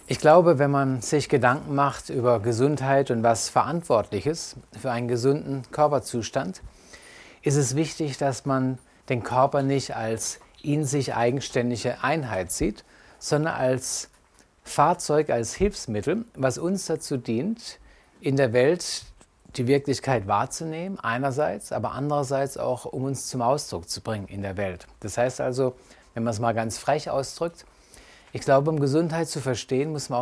Ich glaube, wenn man sich Gedanken macht über Gesundheit und was verantwortlich ist für einen gesunden Körperzustand, ist es wichtig, dass man den Körper nicht als in sich eigenständige Einheit sieht, sondern als Fahrzeug, als Hilfsmittel, was uns dazu dient, in der Welt die Wirklichkeit wahrzunehmen, einerseits, aber andererseits auch, um uns zum Ausdruck zu bringen in der Welt. Das heißt also, wenn man es mal ganz frech ausdrückt, ich glaube, um Gesundheit zu verstehen, muss man